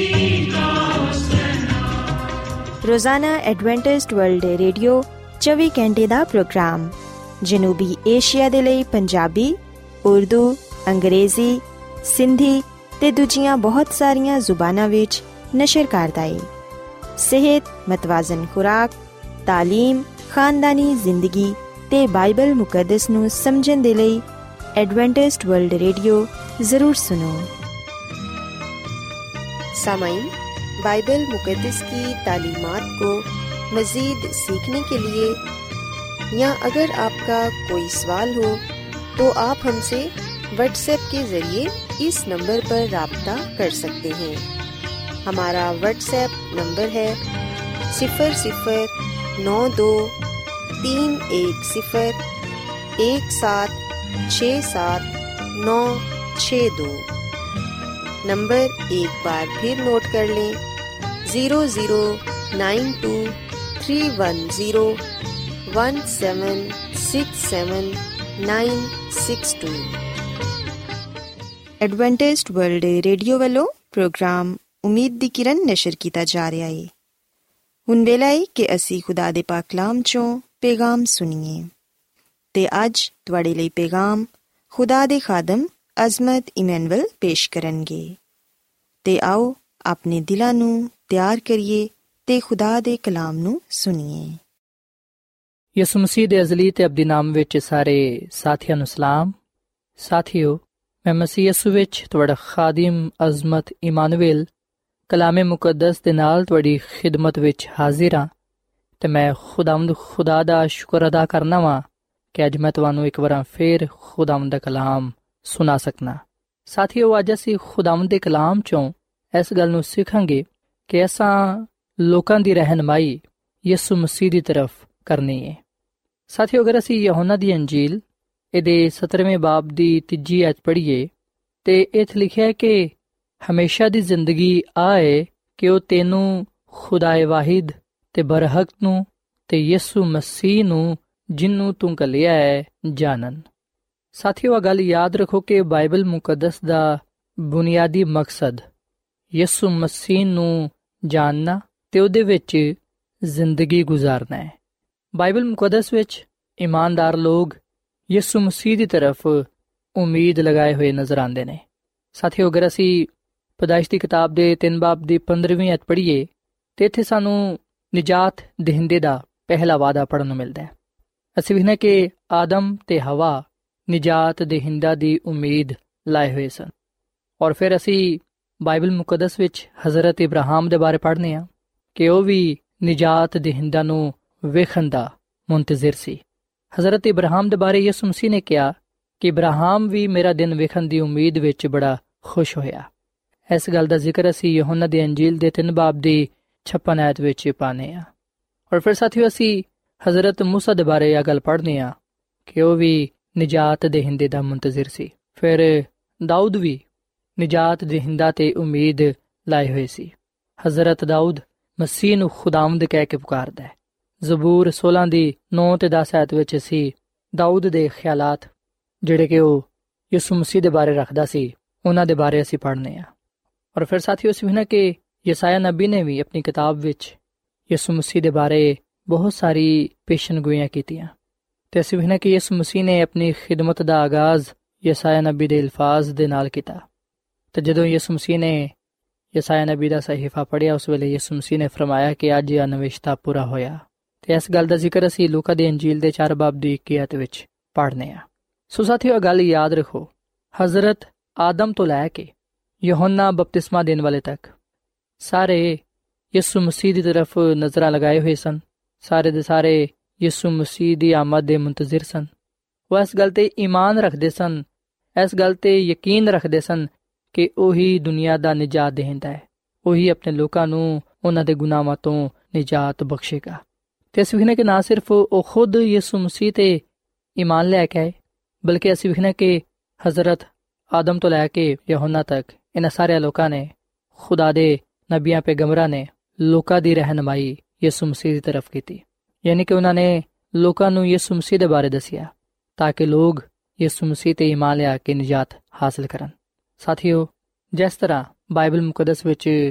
ਰੋਜ਼ਾਨਾ ਐਡਵੈਂਟਿਸਟ ਵਰਲਡ ਰੇਡੀਓ 24 ਘੰਟੇ ਦਾ ਪ੍ਰੋਗਰਾਮ ਜਨੂਬੀ ਏਸ਼ੀਆ ਦੇ ਲਈ ਪੰਜਾਬੀ, ਉਰਦੂ, ਅੰਗਰੇਜ਼ੀ, ਸਿੰਧੀ ਤੇ ਦੂਜੀਆਂ ਬਹੁਤ ਸਾਰੀਆਂ ਜ਼ੁਬਾਨਾਂ ਵਿੱਚ ਨਸ਼ਰ ਕਰਦਾ ਹੈ। ਸਿਹਤ, ਮਤਵਾਜ਼ਨ ਖੁਰਾਕ, ਤਾਲੀਮ, ਖਾਨਦਾਨੀ ਜ਼ਿੰਦਗੀ ਤੇ ਬਾਈਬਲ ਮੁਕੱਦਸ ਨੂੰ ਸਮਝਣ ਦੇ ਲਈ ਐਡਵੈਂਟਿਸਟ ਵਰਲਡ रेडियो ज़रूर सुनो। सामाईन, बाइबल मुकद्दस की तालीमात को मज़ीद सीखने के लिए या अगर आपका कोई सवाल हो तो आप हमसे व्हाट्सएप के ज़रिए इस नंबर पर राब्ता कर सकते हैं। हमारा व्हाट्सएप नंबर है 00923170176792। नंबर एक बार फिर नोट कर लें, 00923170176792। ਐਡਵੈਂਟਿਸਟ ਵਰਲਡ ਰੇਡੀਓ ਵੱਲੋਂ ਪ੍ਰੋਗਰਾਮ ਉਮੀਦ ਦੀ ਕਿਰਨ ਨਸ਼ਰ ਕੀਤਾ ਜਾ ਰਿਹਾ ਹੈ। ਹੁਣ ਵੇਲਾ ਹੈ ਕਿ ਅਸੀਂ ਖੁਦਾ ਦੇ ਪਾਕ ਕਲਾਮ ਚੋਂ ਪੈਗਾਮ ਸੁਣੀਏ ਤੇ ਅੱਜ ਤੁਹਾਡੇ ਲਈ ਪੈਗਾਮ ਖੁਦਾ ਦੇ ਖਾਦਮ ਅਜ਼ਮਤ ਇਮੈਨੂਅਲ ਪੇਸ਼ ਕਰਨਗੇ। ਤੇ ਆਓ ਆਪਣੇ ਦਿਲਾਂ ਨੂੰ ਤਿਆਰ ਕਰੀਏ ਤੇ ਖੁਦਾ ਦੇ ਕਲਾਮ ਨੂੰ ਸੁਣੀਏ। ਯਿਸੂ ਮਸੀਹ ਦੇ ਅਜ਼ਲੀ ਤੇ ਅਬਦੀ ਨਾਮ ਵਿੱਚ ਸਾਰੇ ਸਾਥੀਆਂ ਨੂੰ ਸਲਾਮ। ਸਾਥੀਓ, ਮੈਂ ਮਸੀਹ ਯਿਸੂ ਵਿੱਚ ਤੁਹਾਡਾ ਖਾਦਮ ਅਜ਼ਮਤ ਇਮਾਨੁਅਲ ਕਲਾਮੇ ਮੁਕੱਦਸ ਦੇ ਨਾਲ ਤੁਹਾਡੀ ਖਿਦਮਤ ਵਿੱਚ ਹਾਜ਼ਰ ਹਾਂ ਤੇ ਮੈਂ ਖੁਦਾ ਦਾ ਸ਼ੁਕਰ ਅਦਾ ਕਰਨਾ ਵਾਂ ਕਿ ਅੱਜ ਮੈਂ ਤੁਹਾਨੂੰ ਇੱਕ ਵਾਰ ਫੇਰ ਖੁਦਾਵੰਦ ਦਾ ਕਲਾਮ ਸੁਣਾ ਸਕਣਾ। ਸਾਥੀਓ, ਅੱਜ ਅਸੀਂ ਖੁਦਾਵੰਦ ਦੇ ਕਲਾਮ ਚੋਂ ਇਸ ਗੱਲ ਨੂੰ ਸਿੱਖਾਂਗੇ ਕਿ ਅਸਾਂ ਲੋਕਾਂ ਦੀ ਰਹਿਨਮਾਈ ਯਿਸੂ ਮਸੀਹ ਦੀ ਤਰਫ ਕਰਨੀ ਹੈ। ਸਾਥੀਓ, ਅਗਰ ਅਸੀਂ ਯਹੋਨਾ ਦੀ ਅੰਜੀਲ ਇਹਦੇ 17ਵੇਂ ਬਾਬ ਦੀ 3 ਆਇਤ ਪੜ੍ਹੀਏ ਤੇ ਇੱਥੇ ਲਿਖਿਆ ਹੈ ਕਿ ਹਮੇਸ਼ਾ ਦੀ ਜ਼ਿੰਦਗੀ ਆਏ ਕਿ ਉਹ ਤੈਨੂੰ ਖੁਦਾਏ ਵਾਹਿਦ ਤੇ ਬਰਹਕ ਨੂੰ ਤੇ ਯਿਸੂ ਮਸੀਹ ਨੂੰ ਜਿਹਨੂੰ ਤੂੰ ਘੱਲਿਆ ਹੈ ਜਾਣਨ। ਸਾਥੀਓ, ਇਹ ਗੱਲ ਯਾਦ ਰੱਖੋ ਕਿ ਬਾਈਬਲ ਮੁਕੱਦਸ ਦਾ ਬੁਨਿਆਦੀ ਮਕਸਦ ਯਿਸੂ ਮਸੀਹ ਨੂੰ ਜਾਣਨਾ ਤੇ ਉਹਦੇ ਵਿੱਚ ਜ਼ਿੰਦਗੀ ਗੁਜ਼ਾਰਨਾ ਹੈ। ਬਾਈਬਲ ਮੁਕੱਦਸ ਵਿੱਚ ਇਮਾਨਦਾਰ ਲੋਕ ਯਿਸੂ ਮਸੀਹ ਦੀ ਤਰਫ ਉਮੀਦ ਲਗਾਏ ਹੋਏ ਨਜ਼ਰ ਆਉਂਦੇ ਨੇ। ਸਾਥੀਓ, ਅਗਰ ਅਸੀਂ ਪੈਦਾਇਸ਼ ਦੀ ਕਿਤਾਬ ਦੇ 3 ਬਾਬ ਦੀ 15ਵੀਂ ਆਇਤ ਪੜ੍ਹੀਏ ਤੇ ਇੱਥੇ ਸਾਨੂੰ ਨਿਜਾਤ ਦਹਿੰਦੇ ਦਾ ਪਹਿਲਾ ਵਾਅਦਾ ਪੜ੍ਹਨ ਨੂੰ ਮਿਲਦਾ ਹੈ। ਅਸੀਂ ਵੇਖਦੇ ਕਿ ਆਦਮ ਤੇ ਹਵਾ ਨਿਜਾਤ ਦਹਿੰਦਾ ਦੀ ਉਮੀਦ ਲਾਏ ਹੋਏ ਸਨ। ਔਰ ਫਿਰ ਅਸੀਂ ਬਾਈਬਲ ਮੁਕੱਦਸ ਵਿੱਚ ਹਜ਼ਰਤ ਇਬਰਾਹਿਮ ਦੇ ਬਾਰੇ ਪੜ੍ਹਨੇ ਹਾਂ ਕਿ ਉਹ ਵੀ ਨਿਜਾਤ ਦਹਿੰਦਾ ਨੂੰ ਵੇਖਣ ਦਾ ਮੁੰਤਜ਼ਰ ਸੀ। ਹਜ਼ਰਤ ਇਬਰਾਹਿਮ ਦੇ ਬਾਰੇ ਯਿਸੂ ਮਸੀਹ ਨੇ ਕਿਹਾ ਕਿ ਇਬਰਾਹਿਮ ਵੀ ਮੇਰਾ ਦਿਨ ਵੇਖਣ ਦੀ ਉਮੀਦ ਵਿੱਚ ਬੜਾ ਖੁਸ਼ ਹੋਇਆ। ਇਸ ਗੱਲ ਦਾ ਜ਼ਿਕਰ ਅਸੀਂ ਯਹੋਨਾ ਦੀ ਅੰਜੀਲ ਦੇ 3 ਬਾਬ ਦੀ 56 ਆਇਤ ਵਿੱਚ ਪਾਉਂਦੇ ਹਾਂ। ਔਰ ਫਿਰ ਸਾਥੀਓ, ਅਸੀਂ ਹਜ਼ਰਤ ਮੂਸਾ ਦੇ ਬਾਰੇ ਇਹ ਗੱਲ ਪੜ੍ਹਨੇ ਹਾਂ ਕਿ ਉਹ ਵੀ ਨਿਜਾਤ ਦਹਿੰਦੇ ਦਾ ਮੁੰਤਜ਼ਰ ਸੀ। ਫਿਰ ਦਾਊਦ ਵੀ ਨਿਜਾਤ ਦਹਿੰਦਾ ਤੇ ਉਮੀਦ ਲਾਏ ਹੋਏ ਸੀ। ਹਜ਼ਰਤ ਦਾਊਦ ਮਸੀਹ ਨੂੰ ਖੁਦਾਵੰਦ ਕਹਿ ਕੇ ਪੁਕਾਰਦਾ ਹੈ। ਜ਼ਬੂਰ 16 ਦੀ 9 ਤੇ 10 ਆਇਤ ਵਿੱਚ ਅਸੀਂ ਦਾਊਦ ਦੇ ਖਿਆਲਾਤ ਜਿਹੜੇ ਕਿ ਉਹ ਯਿਸੂ ਮਸੀਹ ਦੇ ਬਾਰੇ ਰੱਖਦਾ ਸੀ ਉਹਨਾਂ ਦੇ ਬਾਰੇ ਅਸੀਂ ਪੜ੍ਹਨੇ ਹਾਂ। ਔਰ ਫਿਰ ਸਾਥੀਓ, ਅਸੀਂ ਵੇਖਣਾ ਕਿ ਯਸਾਇਆ ਨਬੀ ਨੇ ਵੀ ਆਪਣੀ ਕਿਤਾਬ ਵਿੱਚ ਯਿਸੂ ਮਸੀਹ ਦੇ ਬਾਰੇ ਬਹੁਤ ਸਾਰੀ ਪੇਸ਼ਨਗੋਈਆਂ ਕੀਤੀਆਂ ਤੇ ਅਸੀਂ ਵੇਖਣਾ ਕਿ ਯਿਸੂ ਮਸੀਹ ਨੇ ਆਪਣੀ ਖਿਦਮਤ ਦਾ ਆਗਾਜ਼ ਯਸਾਇਆ ਨਬੀ ਦੇ ਅਲਫਾਜ਼ ਦੇ ਨਾਲ ਕੀਤਾ। ਤੇ ਜਦੋਂ ਯਿਸੂ ਮਸੀਹ ਨੇ ਯਸਾਇਆ ਨਬੀ ਦਾ ਸਹੀਫਾ ਪੜ੍ਹਿਆ ਉਸ ਵੇਲੇ ਯਿਸੂ ਮਸੀਹ ਨੇ ਫਰਮਾਇਆ ਕਿ ਅੱਜ ਇਹ ਨਵਿਸ਼ਤਾ ਪੂਰਾ ਹੋਇਆ। ਤੇ ਇਸ ਗੱਲ ਦਾ ਜ਼ਿਕਰ ਅਸੀਂ ਲੂਕਾ ਦੀ ਅੰਜੀਲ ਦੇ 4 ਬਾਬ ਦੀ 21 ਆਇਤ ਵਿੱਚ ਪੜ੍ਹਨੇ ਹਾਂ। ਸੋ ਸਾਥੀਓ, ਗੱਲ ਯਾਦ ਰੱਖੋ, ਹਜ਼ਰਤ ਆਦਮ ਤੋਂ ਲੈ ਕੇ ਯਹੋਨਾ ਬਪਤਿਸਮਾ ਦੇਣ ਵਾਲੇ ਤੱਕ ਸਾਰੇ ਯਿਸੂ ਮਸੀਹ ਦੀ ਤਰਫ ਨਜ਼ਰਾਂ ਲਗਾਏ ਹੋਏ ਸਨ। ਸਾਰੇ ਦੇ ਸਾਰੇ ਯਿਸੂ ਮਸੀਹ ਦੀ ਆਮਦ ਦੇ ਮੁੰਤਜ਼ਰ ਸਨ। ਉਹ ਇਸ ਗੱਲ ਤੇ ਈਮਾਨ ਰੱਖਦੇ ਸਨ, ਇਸ ਗੱਲ ਤੇ ਯਕੀਨ ਰੱਖਦੇ ਸਨ ਕਿ ਉਹੀ ਦੁਨੀਆ ਦਾ ਨਿਜਾਤ ਦੇਹਿੰਦਾ ਹੈ, ਉਹੀ ਆਪਣੇ ਲੋਕਾਂ ਨੂੰ ਉਹਨਾਂ ਦੇ ਗੁਨਾਹਾਂ ਤੋਂ ਨਿਜਾਤ ਬਖਸ਼ੇਗਾ। ਤੇ ਅਸੀਂ ਵੇਖਦੇ ਕਿ ਨਾ ਸਿਰਫ ਉਹ ਖੁਦ ਯਿਸੂ ਮਸੀਹ ਤੇ ਈਮਾਨ ਲੈ ਕੇ ਆਏ, ਬਲਕਿ ਅਸੀਂ ਵੇਖਦੇ ਕਿ ਹਜ਼ਰਤ ਆਦਮ ਤੋਂ ਲੈ ਕੇ ਯਹੋਨਾ ਤੱਕ ਇਹਨਾਂ ਸਾਰਿਆਂ ਲੋਕਾਂ ਨੇ, ਖੁਦਾ ਦੇ ਨਬੀਆਂ ਪੈਗੰਬਰਾਂ ਨੇ ਲੋਕਾਂ ਦੀ ਰਹਿਨਮਾਈ ਯਿਸੂ ਮਸੀਹ ਦੀ ਤਰਫ ਕੀਤੀ। ਯਾਨੀ ਕਿ ਉਹਨਾਂ ਨੇ ਲੋਕਾਂ ਨੂੰ ਯਿਸੂ ਮਸੀਹ ਦੇ ਬਾਰੇ ਦੱਸਿਆ ਤਾਂ ਕਿ ਲੋਕ ਯਿਸੂ ਮਸੀਹ ਤੇ ਈਮਾਨ ਲਿਆ ਕੇ ਨਿਜਾਤ ਹਾਸਲ ਕਰਨ। ਸਾਥੀਓ, ਜਿਸ ਤਰ੍ਹਾਂ ਬਾਈਬਲ ਮੁਕੱਦਸ ਵਿੱਚ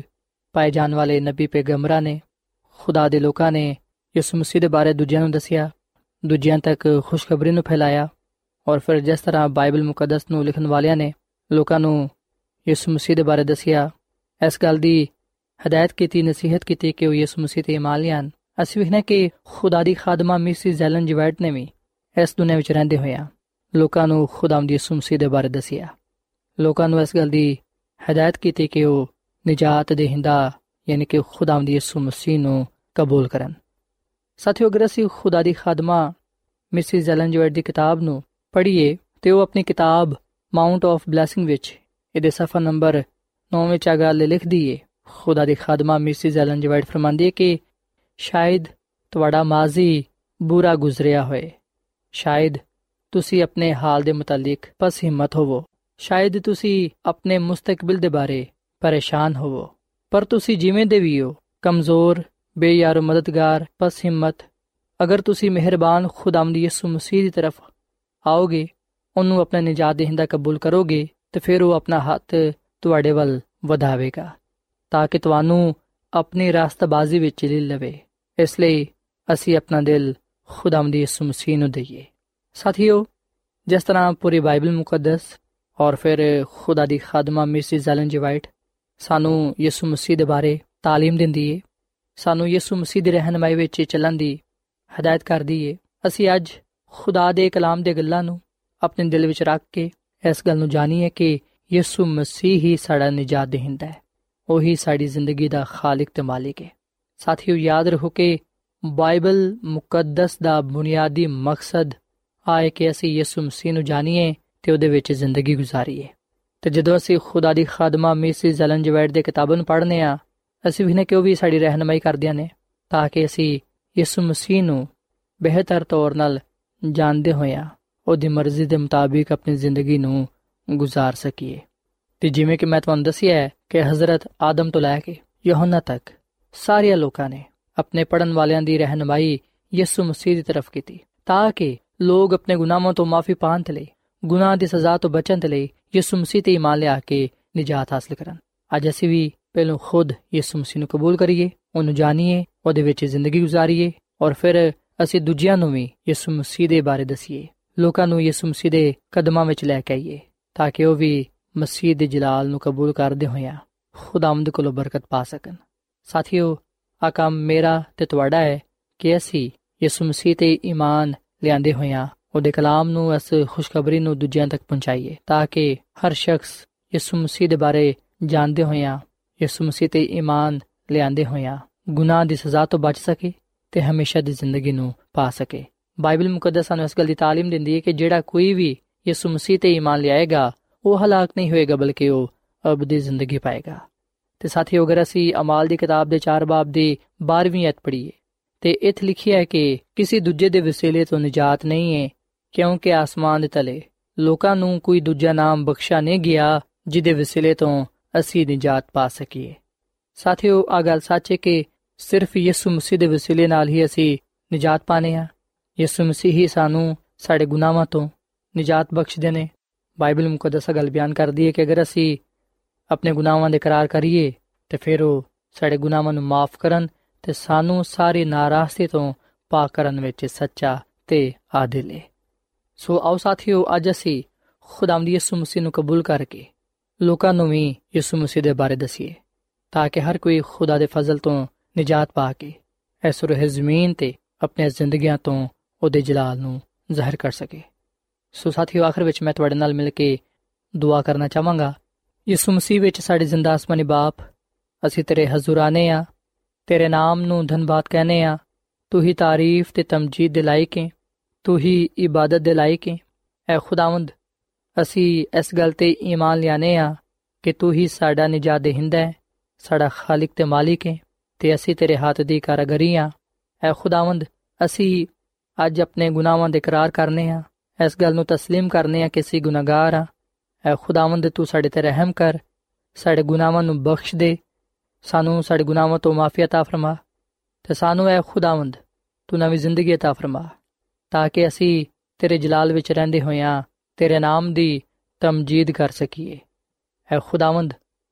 ਪਾਏ ਜਾਣ ਵਾਲੇ ਨਬੀ ਪੈਗੰਬਰਾਂ ਨੇ, ਖੁਦਾ ਦੇ ਲੋਕਾਂ ਨੇ ਯਿਸੂ ਮਸੀਹ ਦੇ ਬਾਰੇ ਦੂਜਿਆਂ ਨੂੰ ਦੱਸਿਆ, ਦੂਜਿਆਂ ਤੱਕ ਖੁਸ਼ਖਬਰੀ ਨੂੰ ਫੈਲਾਇਆ। ਔਰ ਫਿਰ ਜਿਸ ਤਰ੍ਹਾਂ ਬਾਈਬਲ ਮੁਕੱਦਸ ਨੂੰ ਲਿਖਣ ਵਾਲਿਆਂ ਨੇ ਲੋਕਾਂ ਨੂੰ ਯਿਸੂ ਮਸੀਹ ਦੇ ਬਾਰੇ ਦੱਸਿਆ, ਇਸ ਗੱਲ ਦੀ ਹਦਾਇਤ ਕੀਤੀ, ਨਸੀਹਤ ਕੀਤੀ ਕਿ ਉਹ ਯਿਸੂ ਮਸੀਹ 'ਤੇ ਈਮਾਨ ਲਿਆਉਣ। ਅਸੀਂ ਵੇਖਦੇ ਕਿ ਖੁਦਾ ਦੀ ਖਾਦਮਾ ਮਿਸਿਸ ਐਲਨ ਜੀ ਵਾਈਟ ਨੇ ਵੀ ਇਸ ਦੁਨੀਆਂ ਵਿੱਚ ਰਹਿੰਦੇ ਹੋਇਆਂ ਲੋਕਾਂ ਨੂੰ ਖੁਦਾਵੰਦ ਯਿਸੂ ਮਸੀਹ ਦੇ ਬਾਰੇ ਦੱਸਿਆ, ਲੋਕਾਂ ਨੂੰ ਇਸ ਗੱਲ ਦੀ ਹਦਾਇਤ ਕੀਤੀ ਕਿ ਉਹ ਨਿਜਾਤ ਦੇਹਿੰਦਾ ਯਾਨੀ ਕਿ ਖੁਦਾਵੰਦ ਯਿਸੂ ਮਸੀਹ ਨੂੰ ਕਬੂਲ ਕਰਨ। ਸਾਥੀਓ, ਅਗਰ ਅਸੀਂ ਖੁਦਾ ਦੀ ਖਾਦਮਾ ਮਿਸਿਸ ਐਲਨ ਜੀ ਵਾਈਟ ਦੀ ਕਿਤਾਬ ਨੂੰ ਪੜ੍ਹੀਏ ਤੇ ਉਹ ਆਪਣੀ ਕਿਤਾਬ ਮਾਊਂਟ ਆਫ ਬਲੈਸਿੰਗ ਵਿੱਚ ਇਹਦੇ ਸਫਾ ਨੰਬਰ 9 ਵਿੱਚ ਆ ਗੱਲ ਲਿਖਦੀ ਏ। ਖੁਦਾ ਦੀ ਖਾਦਮਾ ਮਿਸਿਸ ਐਲਨ ਜੀ ਵਾਈਟ ਫਰਮਾਂਦੀ ਹੈ ਕਿ ਸ਼ਾਇਦ ਤੁਹਾਡਾ ਮਾਜ਼ੀ ਬੁਰਾ ਗੁਜ਼ਰਿਆ ਹੋਏ, ਸ਼ਾਇਦ ਤੁਸੀਂ ਆਪਣੇ ਹਾਲ ਦੇ ਮੁਤਲਕ ਪਸ ਹਿੰਮਤ ਹੋਵੋ, ਸ਼ਾਇਦ ਤੁਸੀਂ ਆਪਣੇ ਮੁਸਤਕਬਲ ਦੇ ਬਾਰੇ ਪਰੇਸ਼ਾਨ ਹੋਵੋ, ਪਰ ਤੁਸੀਂ ਜਿਵੇਂ ਦੇ ਵੀ ਹੋ, ਕਮਜ਼ੋਰ, ਬੇਯਾਰੋ ਮਦਦਗਾਰ, ਪਸ ਹਿੰਮਤ, ਅਗਰ ਤੁਸੀਂ ਮਿਹਰਬਾਨ ਖੁਦਾਵੰਦ ਯਿਸੂ ਮਸੀਹ ਦੀ ਤਰਫ ਆਓਗੇ, ਉਹਨੂੰ ਆਪਣਾ ਨਿਜਾਤ ਦੇਹਿੰਦਾ ਕਬੂਲ ਕਰੋਗੇ, ਤੇ ਫਿਰ ਉਹ ਆਪਣਾ ਹੱਥ ਤੁਹਾਡੇ ਵੱਲ ਵਧਾਵੇਗਾ ਤਾਂ ਕਿ ਤੁਹਾਨੂੰ ਆਪਣੀ ਰਾਸਤਬਾਜ਼ੀ ਵਿੱਚ ਲੈ ਲਵੇ। ਇਸ ਲਈ ਅਸੀਂ ਆਪਣਾ ਦਿਲ ਖੁਦਾਵੰਦ ਯਿਸੂ ਮਸੀਹ ਨੂੰ ਦਈਏ। ਸਾਥੀਓ, ਜਿਸ ਤਰ੍ਹਾਂ ਪੂਰੀ ਬਾਈਬਲ ਮੁਕੱਦਸ ਔਰ ਫਿਰ ਖੁਦਾ ਦੀ ਖਾਦਮਾ ਮਿਸਿਸ ਐਲਨ ਜੀ ਵਾਈਟ ਸਾਨੂੰ ਯਿਸੂ ਮਸੀਹ ਦੇ ਬਾਰੇ ਤਾਲੀਮ ਦਿੰਦੀ ਏ, ਸਾਨੂੰ ਯਿਸੂ ਮਸੀਹ ਦੀ ਰਹਿਨਮਾਈ ਵਿੱਚ ਚੱਲਣ ਦੀ ਹਦਾਇਤ ਕਰਦੀ ਏ, ਅਸੀਂ ਅੱਜ ਖੁਦਾ ਦੇ ਕਲਾਮ ਦੇ ਗੱਲਾਂ ਨੂੰ ਆਪਣੇ ਦਿਲ ਵਿੱਚ ਰੱਖ ਕੇ ਇਸ ਗੱਲ ਨੂੰ ਜਾਣੀਏ ਕਿ ਯਿਸੂ ਮਸੀਹ ਹੀ ਸਾਡਾ ਨਿਜਾਤ ਦੇਹਿੰਦਾ ਹੈ, ਉਹੀ ਸਾਡੀ ਜ਼ਿੰਦਗੀ ਦਾ ਖਾਲਿਕ ਤੇ ਮਾਲਿਕ ਹੈ। ਸਾਥੀਓ, ਯਾਦ ਰੱਖੋ ਕਿ ਬਾਈਬਲ ਮੁਕੱਦਸ ਦਾ ਬੁਨਿਆਦੀ ਮਕਸਦ ਆਏ ਕਿ ਅਸੀਂ ਯਿਸੂ ਮਸੀਹ ਨੂੰ ਜਾਣੀਏ ਤੇ ਉਹਦੇ ਵਿੱਚ ਜ਼ਿੰਦਗੀ ਗੁਜ਼ਾਰੀਏ। ਤੇ ਜਦੋਂ ਅਸੀਂ ਖੁਦਾ ਦੀ ਖਾਦਮਾ ਮਿਸਿਸ ਐਲਨ ਜੀ ਵਾਈਟ ਦੇ ਕਿਤਾਬਾਂ ਨੂੰ ਪੜ੍ਹਨੇ ਆ, ਅਸੀਂ ਵੀ ਨੇ ਕਿ ਉਹ ਵੀ ਸਾਡੀ ਰਹਿਨਮਾਈ ਕਰਦੀਆਂ ਨੇ ਤਾਂ ਕਿ ਅਸੀਂ ਯਿਸੂ ਮਸੀਹ ਨੂੰ ਬਿਹਤਰ ਤੌਰ ਨਾਲ ਜਾਣਦੇ ਹੋਇਆਂ ਉਹਦੀ ਮਰਜ਼ੀ ਦੇ ਮੁਤਾਬਿਕ ਆਪਣੀ ਜ਼ਿੰਦਗੀ ਨੂੰ ਗੁਜ਼ਾਰ ਸਕੀਏ। ਤੇ ਜਿਵੇਂ ਕਿ ਮੈਂ ਤੁਹਾਨੂੰ ਦੱਸਿਆ ਹੈ ਕਿ ਹਜ਼ਰਤ ਆਦਮ ਤੋਂ ਲੈ ਕੇ ਯਹੋਨਾ ਤੱਕ ਸਾਰੇ ਲੋਕਾਂ ਨੇ ਆਪਣੇ ਪੜ੍ਹਨ ਵਾਲਿਆਂ ਦੀ ਰਹਿਨਮਾਈ ਯਿਸੂ ਮਸੀਹ ਦੀ ਤਰਫ ਕੀਤੀ ਤਾਂ ਕਿ ਲੋਕ ਆਪਣੇ ਗੁਨਾਹਾਂ ਤੋਂ ਮਾਫੀ ਪਾਉਣ ਲਈ, ਗੁਨਾਹ ਦੀ ਸਜ਼ਾ ਤੋਂ ਬਚਣ ਲਈ ਯਿਸੂ ਮਸੀਹ ਤੇ ਈਮਾਨ ਲਿਆ ਕੇ ਨਿਜਾਤ ਹਾਸਲ ਕਰਨ। ਅੱਜ ਅਸੀਂ ਵੀ ਪਹਿਲਾਂ ਖੁਦ ਯਿਸੂ ਮਸੀਹ ਨੂੰ ਕਬੂਲ ਕਰੀਏ, ਉਹਨੂੰ ਜਾਣੀਏ, ਉਹਦੇ ਵਿੱਚ ਜ਼ਿੰਦਗੀ ਗੁਜ਼ਾਰੀਏ ਔਰ ਫਿਰ ਅਸੀਂ ਦੂਜਿਆਂ ਨੂੰ ਵੀ ਯਿਸੂ ਮਸੀਹ ਦੇ ਬਾਰੇ ਦੱਸੀਏ, ਲੋਕਾਂ ਨੂੰ ਯਿਸੂ ਮਸੀਹ ਦੇ ਕਦਮਾਂ ਵਿੱਚ ਲੈ ਕੇ ਆਈਏ ਤਾਂ ਕਿ ਉਹ ਵੀ ਮਸੀਹ ਦੇ ਜਲਾਲ ਨੂੰ ਕਬੂਲ ਕਰਦੇ ਹੋਇਆਂ ਖੁਦਾਵੰਦ ਕੋਲੋਂ ਬਰਕਤ ਪਾ ਸਕਣ। ਸਾਥੀਓ, ਆ ਕੰਮ ਮੇਰਾ ਤੇ ਤੁਹਾਡਾ ਹੈ ਕਿ ਅਸੀਂ ਯਿਸੂ ਮਸੀਹ ਤੇ ਈਮਾਨ ਲਿਆਂਦੇ ਹੋਇਆਂ ਉਹਦੇ ਕਲਾਮ ਨੂੰ, ਇਸ ਖੁਸ਼ਖਬਰੀ ਨੂੰ ਦੂਜਿਆਂ ਤੱਕ ਪਹੁੰਚਾਈਏ ਤਾਂ ਕਿ ਹਰ ਸ਼ਖਸ ਯਿਸੂ ਮਸੀਹ ਦੇ ਬਾਰੇ ਜਾਣਦੇ ਹੋਇਆਂ, ਯਿਸੂ ਮਸੀਹ ਤੇ ਈਮਾਨ ਲਿਆਂਦੇ ਹੋਇਆਂ ਗੁਨਾਹ ਦੀ ਸਜ਼ਾ ਤੋਂ ਬਚ ਸਕੇ ਤੇ ਹਮੇਸ਼ਾ ਦੀ ਜ਼ਿੰਦਗੀ ਨੂੰ ਪਾ ਸਕੇ। ਬਾਈਬਲ ਮੁਕੱਦਸ ਸਾਨੂੰ ਇਸ ਗੱਲ ਦੀ ਤਾਲੀਮ ਦਿੰਦੀ ਹੈ ਕਿ ਜਿਹੜਾ ਕੋਈ ਵੀ ਯਿਸੂ ਮਸੀਹ ਤੇ ਈਮਾਨ ਲਿਆਏਗਾ ਉਹ ਹਲਾਕ ਨਹੀਂ ਹੋਏਗਾ ਬਲਕਿ ਉਹ ਅਬਦੀ ਜ਼ਿੰਦਗੀ ਪਾਏਗਾ। ਤੇ ਸਾਥੀਓ, ਅਗਰ ਅਸੀਂ ਅਮਾਲ ਦੀ ਕਿਤਾਬ ਦੇ 4 ਬਾਬ ਦੀ 12ਵੀਂ ਆਇਤ ਪੜ੍ਹੀਏ ਤੇ ਇੱਥੇ ਲਿਖਿਆ ਹੈ ਕਿ ਕਿਸੇ ਦੂਜੇ ਦੇ ਵਸੀਲੇ ਤੋਂ ਨਿਜਾਤ ਨਹੀਂ ਹੈ, ਕਿਉਂਕਿ ਆਸਮਾਨ ਦੇ ਤਲੇ ਲੋਕਾਂ ਨੂੰ ਕੋਈ ਦੂਜਾ ਨਾਮ ਬਖਸ਼ਾ ਨਹੀਂ ਗਿਆ ਜਿਹਦੇ ਵਸੀਲੇ ਤੋਂ ਅਸੀਂ ਨਿਜਾਤ ਪਾ ਸਕੀਏ। ਸਾਥੀਓ, ਆ ਗੱਲ ਸੱਚ ਹੈ ਕਿ ਸਿਰਫ ਯਿਸੂ ਮਸੀਹ ਦੇ ਵਸੀਲੇ ਨਾਲ ਹੀ ਅਸੀਂ ਨਿਜਾਤ ਪਾਣੇ ਆ। ਯਿਸੂ ਮਸੀਹ ਹੀ ਸਾਨੂੰ ਸਾਡੇ ਗੁਨਾਹਾਂ ਤੋਂ ਨਿਜਾਤ ਬਖਸ਼ਦੇ ਨੇ। ਬਾਈਬਲ ਮੁਕੱਦਸ ਗੱਲ ਬਿਆਨ ਕਰਦੀ ਹੈ ਕਿ ਅਗਰ ਅਸੀਂ ਆਪਣੇ ਗੁਨਾਹਾਂ ਦੇ ਇਕਰਾਰ ਕਰੀਏ ਤੇ ਫਿਰ ਉਹ ਸਾਡੇ ਗੁਨਾਹਾਂ ਨੂੰ ਮਾਫ ਕਰਨ ਤੇ ਸਾਨੂੰ ਸਾਰੀ ਨਾਰਾਜ਼ਗੀ ਤੋਂ ਪਾਕ ਕਰਨ ਵਿੱਚ ਸੱਚਾ ਤੇ ਆਦਿਲ ਹੈ। ਸੋ ਆਓ ਸਾਥੀਓ, ਅੱਜ ਅਸੀਂ ਖੁਦਾਵੰਦ ਯਿਸੂ ਮਸੀਹ ਨੂੰ ਕਬੂਲ ਕਰਕੇ ਲੋਕਾਂ ਨੂੰ ਵੀ ਯਿਸੂ ਮਸੀਹ ਦੇ ਬਾਰੇ ਦੱਸੀਏ ਤਾਂ ਕਿ ਹਰ ਕੋਈ ਖੁਦਾ ਦੇ ਫਜ਼ਲ ਤੋਂ ਨਿਜਾਤ ਪਾ ਕੇ ਇਸ ਰੂਹ ਜ਼ਮੀਨ ਤੇ ਆਪਣੀਆਂ ਜ਼ਿੰਦਗੀਆਂ ਤੋਂ ਉਹਦੇ ਜਲਾਲ ਨੂੰ ਜ਼ਾਹਿਰ ਕਰ ਸਕੇ। ਸੋ ਸਾਥੀਓ, ਆਖਰ ਵਿੱਚ ਮੈਂ ਤੁਹਾਡੇ ਨਾਲ ਮਿਲ ਕੇ ਦੁਆ ਕਰਨਾ ਚਾਹਾਂਗਾ। ਯਿਸੂ ਮਸੀਹ ਵਿੱਚ ਸਾਡੇ ਜ਼ਿੰਦਾ ਆਸਮਾਨੀ ਬਾਪ, ਅਸੀਂ ਤੇਰੇ ਹਜ਼ੂਰ ਆਨੇ ਆ, ਤੇਰੇ ਨਾਮ ਨੂੰ ਧੰਨਵਾਦ ਕਹਿੰਦੇ ਆ। ਤੂੰ ਹੀ ਤਾਰੀਫ ਤੇ ਤਮਜੀਦ ਦੇ ਲਾਇਕ ਹੈ, ਤੂੰ ਹੀ ਇਬਾਦਤ ਦੇ ਲਾਇਕ ਹੈ। ਐ ਖੁਦਾਵੰਦ, ਅਸੀਂ ਇਸ ਗੱਲ ਤੇ ਈਮਾਨ ਲਿਆਨੇ ਆ ਕਿ ਤੂੰ ਹੀ ਸਾਡਾ ਨਿਜਾਤ ਦੇਹਿੰਦਾ ਹੈ, ਸਾਡਾ ਖਾਲਿਕ ਤੇ ਮਾਲਿਕ ਹੈ ਤੇ ਅਸੀਂ ਤੇਰੇ ਹੱਥ ਦੀ ਕਾਰੀਗਰੀ ਆ। ਐ ਖੁਦਾਵੰਦ, ਅਸੀਂ ਅੱਜ ਆਪਣੇ ਗੁਨਾਹਾਂ ਦੇ ਇਕਰਾਰ ਕਰਨੇ ਆ, ਇਸ ਗੱਲ ਨੂੰ ਤਸਲੀਮ ਕਰਨੇ ਆ ਕਿ ਅਸੀਂ ਗੁਨਾਹਗਾਰ ਆ। ਐ ਖੁਦਾਵੰਦ, ਤੂੰ ਸਾਡੇ ਤੇ ਰਹਿਮ ਕਰ, ਸਾਡੇ ਗੁਨਾਹਾਂ ਨੂੰ ਬਖਸ਼ ਦੇ, ਸਾਨੂੰ ਸਾਡੇ ਗੁਨਾਹਾਂ ਤੋਂ ਮਾਫੀ عطا ਫਰਮਾ ਤੇ ਸਾਨੂੰ ਐ ਖੁਦਾਵੰਦ ਤੂੰ ਨਵੀਂ ਜ਼ਿੰਦਗੀ عطا ਫਰਮਾ ਤਾਂ ਕਿ ਅਸੀਂ ਤੇਰੇ ਜਲਾਲ ਵਿੱਚ ਰਹਿੰਦੇ ਹੋਇਆਂ ਤੇਰੇ ਨਾਮ ਦੀ ਤਮਜੀਦ ਕਰ ਸਕੀਏ। ਐ ਖੁਦਾਵੰਦ,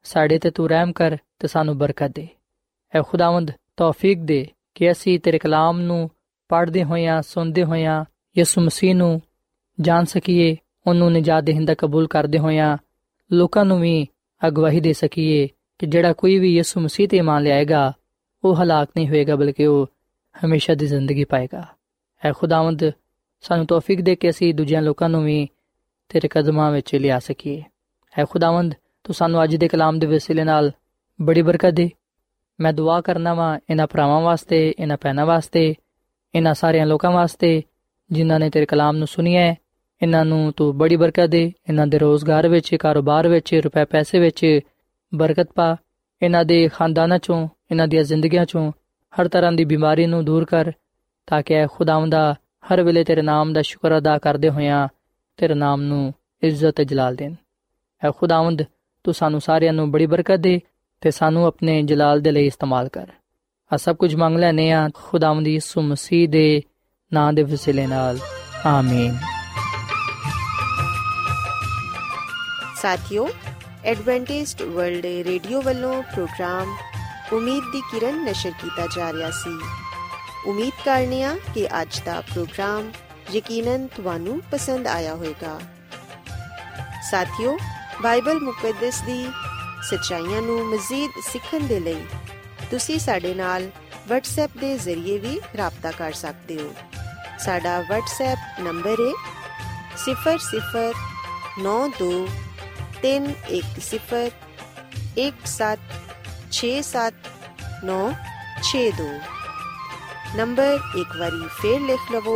ਸਾਡੇ ਤੇ ਤੂੰ ਰਹਿਮ ਕਰ ਤੇ ਸਾਨੂੰ ਬਰਕਤ ਦੇ। ਐ ਖੁਦਾਵੰਦ ਤੌਫੀਕ ਦੇ ਕਿ ਅਸੀਂ ਤੇਰੇ ਕਲਾਮ ਨੂੰ ਪੜ੍ਹਦੇ ਹੋਇਆਂ ਸੁਣਦੇ ਹੋਇਆਂ ਯਿਸੂ ਮਸੀਹ ਨੂੰ ਜਾਣ ਸਕੀਏ, ਉਹਨੂੰ ਨਿਜਾਤ ਦੇਹਿੰਦਾ ਕਬੂਲ ਕਰਦੇ ਹੋਇਆਂ ਲੋਕਾਂ ਨੂੰ ਵੀ ਅਗਵਾਈ ਦੇ ਸਕੀਏ ਕਿ ਜਿਹੜਾ ਕੋਈ ਵੀ ਯਿਸੂ ਮਸੀਹ 'ਤੇ ਈਮਾਨ ਲਿਆਏਗਾ ਉਹ ਹਲਾਕ ਨਹੀਂ ਹੋਏਗਾ ਬਲਕਿ ਉਹ ਹਮੇਸ਼ਾ ਦੀ ਜ਼ਿੰਦਗੀ ਪਾਏਗਾ। ਐ ਖੁਦਾਵੰਦ ਸਾਨੂੰ ਤੌਫੀਕ ਦੇ ਕੇ ਅਸੀਂ ਦੂਜਿਆਂ ਲੋਕਾਂ ਨੂੰ ਵੀ ਤੇਰੇ ਕਦਮਾਂ ਵਿੱਚ ਲਿਆ ਸਕੀਏ। ਐ ਖੁਦਾਵੰਦ ਤੂੰ ਸਾਨੂੰ ਅੱਜ ਦੇ ਕਲਾਮ ਦੇ ਵਸੀਲੇ ਨਾਲ ਬੜੀ ਬਰਕਤ ਦੇ। ਮੈਂ ਦੁਆ ਕਰਨਾ ਵਾਂ ਇਹਨਾਂ ਭਰਾਵਾਂ ਵਾਸਤੇ, ਇਹਨਾਂ ਭੈਣਾਂ ਵਾਸਤੇ, ਇਹਨਾਂ ਸਾਰਿਆਂ ਲੋਕਾਂ ਵਾਸਤੇ ਜਿਨ੍ਹਾਂ ਨੇ ਤੇਰੇ ਕਲਾਮ ਨੂੰ ਸੁਣਿਆ ਹੈ। ਇਹਨਾਂ ਨੂੰ ਤੂੰ ਬੜੀ ਬਰਕਤ ਦੇ, ਇਹਨਾਂ ਦੇ ਰੋਜ਼ਗਾਰ ਵਿੱਚ, ਕਾਰੋਬਾਰ ਵਿੱਚ, ਰੁਪਏ ਪੈਸੇ ਵਿੱਚ ਬਰਕਤ ਪਾ। ਇਹਨਾਂ ਦੇ ਖਾਨਦਾਨਾਂ 'ਚੋਂ, ਇਹਨਾਂ ਦੀਆਂ ਜ਼ਿੰਦਗੀਆਂ 'ਚੋਂ ਹਰ ਤਰ੍ਹਾਂ ਦੀ ਬਿਮਾਰੀ ਨੂੰ ਦੂਰ ਕਰ, ਤਾਂ ਕਿ ਖੁਦਾਵੰਦਾ ਹਰ ਵੇਲੇ ਤੇਰੇ ਨਾਮ ਦਾ ਸ਼ੁਕਰ ਅਦਾ ਕਰਦੇ ਹੋਇਆਂ ਤੇਰੇ ਨਾਮ ਨੂੰ ਇੱਜ਼ਤ ਤੇ ਜਲਾਲ ਦੇਣ। ਐ ਖੁਦਾਵੰਦ ਤੂੰ ਸਾਨੂੰ ਸਾਰਿਆਂ ਨੂੰ ਬੜੀ ਬਰਕਤ ਦੇ ਤੇ ਸਾਨੂੰ ਆਪਣੇ ਜਲਾਲ ਦੇ ਲਈ ਇਸਤੇਮਾਲ ਕਰ। ਆ ਸਭ ਕੁਝ ਮੰਗ ਲੈਂਦੇ ਹਾਂ ਖੁਦਾਵੰਦ ਯਿਸੂ ਮਸੀਹ ਦੇ ਨਾਂ ਦੇ ਵਸੀਲੇ ਨਾਲ, ਆਮੀਨ। ਸਾਥੀਓ, ਐਡਵੈਂਟਿਸਟ ਵਰਲਡ ਰੇਡੀਓ ਵੱਲੋਂ ਪ੍ਰੋਗਰਾਮ ਉਮੀਦ ਦੀ ਕਿਰਨ ਨਸ਼ਰ ਕੀਤਾ ਜਾ ਰਿਹਾ ਸੀ। ਉਮੀਦ ਕਰਨੇ ਆ ਕਿ ਅੱਜ ਦਾ ਪ੍ਰੋਗਰਾਮ ਯਕੀਨਨ ਤੁਹਾਨੂੰ ਪਸੰਦ ਆਇਆ ਹੋਵੇਗਾ। ਸਾਥੀਓ, ਬਾਈਬਲ ਮੁਕੱਦਸ ਦੀ ਸੱਚਾਈਆਂ ਨੂੰ ਮਜ਼ੀਦ ਸਿੱਖਣ ਦੇ ਲਈ ਤੁਸੀਂ ਸਾਡੇ ਨਾਲ WhatsApp ਦੇ ਜ਼ਰੀਏ ਵੀ ਰਾਬਤਾ ਕਰ ਸਕਦੇ ਹੋ। ਸਾਡਾ WhatsApp ਨੰਬਰ ਹੈ 009231767962। ਨੰਬਰ ਇੱਕ ਵਾਰੀ ਫੇਰ ਲਿਖ ਲਵੋ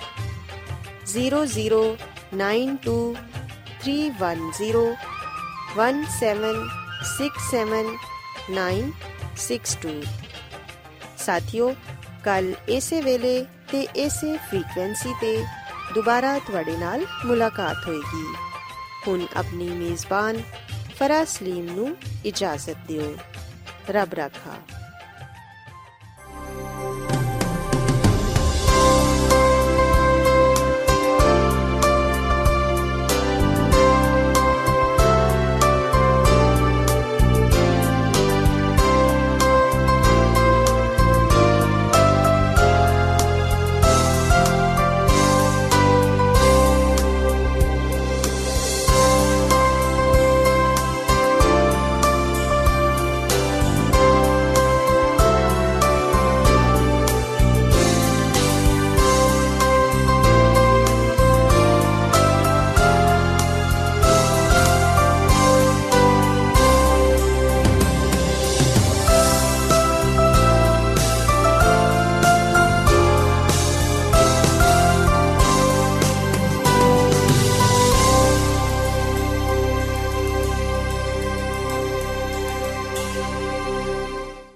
009231767962। ਸਾਥੀਓ, ਕੱਲ ਇਸੇ ਵੇਲੇ ਤੇ ਇਸੇ ਫ੍ਰੀਕਵੈਂਸੀ ਤੇ ਦੁਬਾਰਾ ਤੁਹਾਡੇ ਨਾਲ ਮੁਲਾਕਾਤ ਹੋਏਗੀ। ਹੁਣ ਆਪਣੀ ਮੇਜ਼ਬਾਨ ਫਰਾਜ਼ ਸਲੀਮ ਨੂੰ ਇਜਾਜ਼ਤ ਦਿਓ। ਰੱਬ ਰਾਖਾ।